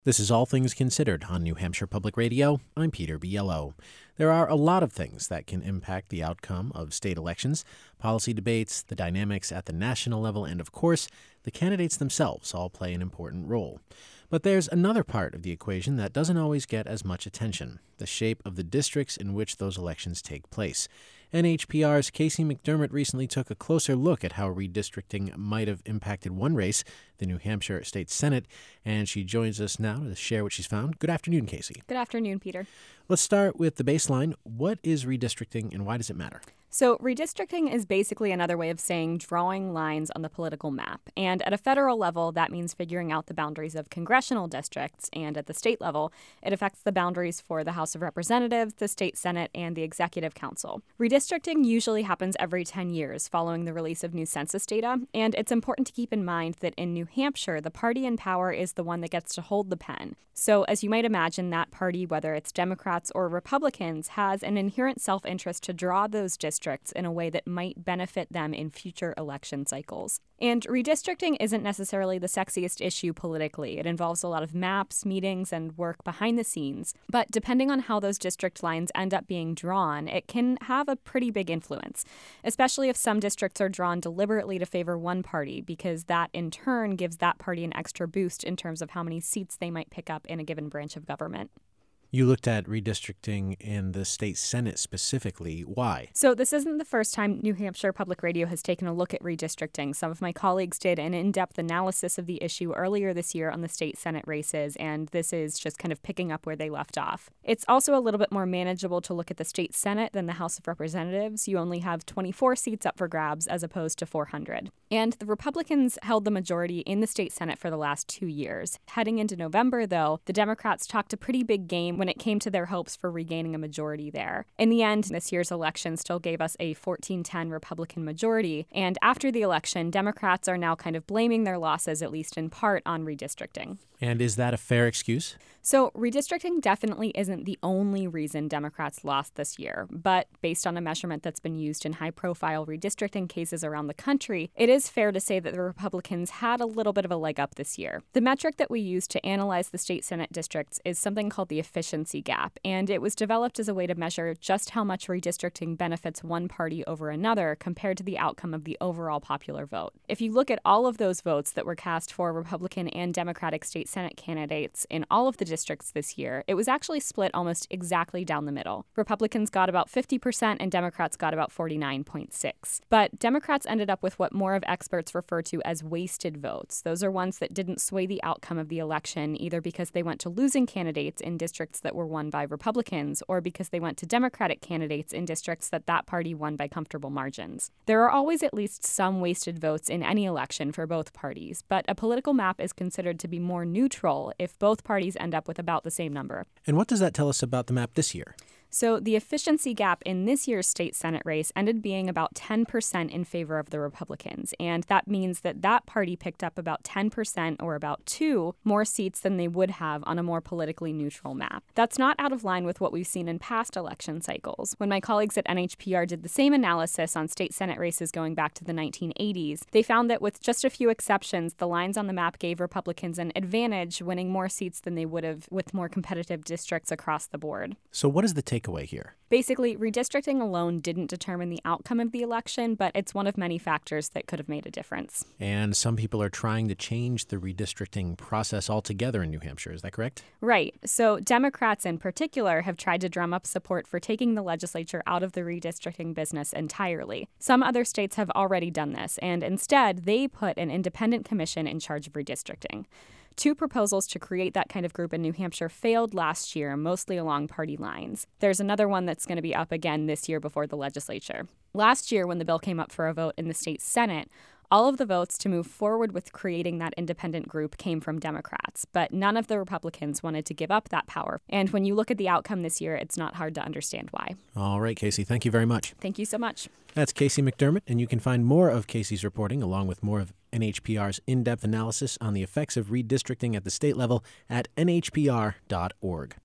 This is All Things Considered on New Hampshire Public Radio. I'm Peter Biello. There are a lot of things that can impact the outcome of state elections: policy debates, the dynamics at the national level, and of course, the candidates themselves all play an important role. But there's another part of the equation that doesn't always get as much attention: the shape of the districts in which those elections take place. NHPR's Casey McDermott recently took a closer look at how redistricting might have impacted one race, the New Hampshire State Senate, and she joins us now to share what she's found. Good afternoon, Casey. Good afternoon, Peter. Let's start with the baseline. What is redistricting and why does it matter? So redistricting is basically another way of saying drawing lines on the political map. And at a federal level, that means figuring out the boundaries of congressional districts. And at the state level, it affects the boundaries for the House of Representatives, the State Senate, and the Executive Council. Redistricting usually happens every 10 years following the release of new census data. And it's important to keep in mind that in New Hampshire, the party in power is the one that gets to hold the pen. So as you might imagine, that party, whether it's Democrats or Republicans, has an inherent self-interest to draw those districts in a way that might benefit them in future election cycles. And redistricting isn't necessarily the sexiest issue politically. It involves a lot of maps, meetings, and work behind the scenes. But depending on how those district lines end up being drawn, it can have a pretty big influence, especially if some districts are drawn deliberately to favor one party, because that in turn gives that party an extra boost in terms of how many seats they might pick up in a given branch of government. You looked at redistricting in the state Senate specifically. Why? So this isn't the first time New Hampshire Public Radio has taken a look at redistricting. Some of my colleagues did an in-depth analysis of the issue earlier this year on the state Senate races, and this is just kind of picking up where they left off. It's also a little bit more manageable to look at the state Senate than the House of Representatives. You only have 24 seats up for grabs as opposed to 400. And the Republicans held the majority in the state Senate for the last 2 years. Heading into November, though, the Democrats talked a pretty big game when it came to their hopes for regaining a majority there. In the end, this year's election still gave us a 14-10 Republican majority, and after the election, Democrats are now kind of blaming their losses, at least in part, on redistricting. And is that a fair excuse? So redistricting definitely isn't the only reason Democrats lost this year, but based on a measurement that's been used in high-profile redistricting cases around the country, it is fair to say that the Republicans had a little bit of a leg up this year. The metric that we use to analyze the state Senate districts is something called the efficiency gap, and it was developed as a way to measure just how much redistricting benefits one party over another compared to the outcome of the overall popular vote. If you look at all of those votes that were cast for Republican and Democratic state Senate candidates in all of the districts this year, it was actually split almost exactly down the middle. Republicans got about 50% and Democrats got about 49.6%. But Democrats ended up with what more of experts refer to as wasted votes. Those are ones that didn't sway the outcome of the election, either because they went to losing candidates in districts that were won by Republicans or because they went to Democratic candidates in districts that party won by comfortable margins. There are always at least some wasted votes in any election for both parties, but a political map is considered to be more neutral if both parties end up with about the same number. And what does that tell us about the map this year? So the efficiency gap in this year's state Senate race ended being about 10% in favor of the Republicans, and that means that party picked up about 10% or about 2 more seats than they would have on a more politically neutral map. That's not out of line with what we've seen in past election cycles. When my colleagues at NHPR did the same analysis on state Senate races going back to the 1980s, they found that with just a few exceptions, the lines on the map gave Republicans an advantage, winning more seats than they would have with more competitive districts across the board. So what is the takeaway here? Basically, redistricting alone didn't determine the outcome of the election, but it's one of many factors that could have made a difference. And some people are trying to change the redistricting process altogether in New Hampshire. Is that correct? Right. So Democrats in particular have tried to drum up support for taking the legislature out of the redistricting business entirely. Some other states have already done this, and instead they put an independent commission in charge of redistricting. 2 proposals to create that kind of group in New Hampshire failed last year, mostly along party lines. There's another one that's going to be up again this year before the legislature. Last year, when the bill came up for a vote in the state Senate, all of the votes to move forward with creating that independent group came from Democrats, but none of the Republicans wanted to give up that power. And when you look at the outcome this year, it's not hard to understand why. All right, Casey, thank you very much. Thank you so much. That's Casey McDermott, and you can find more of Casey's reporting along with more of NHPR's in-depth analysis on the effects of redistricting at the state level at nhpr.org.